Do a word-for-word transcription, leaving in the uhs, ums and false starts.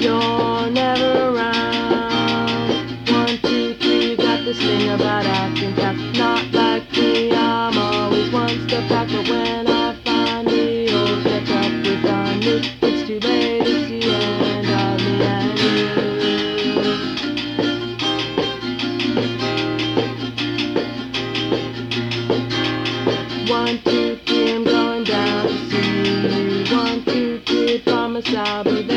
you're never around. One, two, three, you got this thing about acting fast. Not like me, I'm always one step back, but when I finally all catch up with on you, it's too late, it's the end of me and you. One, two, three, I'm going down to see you. One, two, three, promise I'll be there.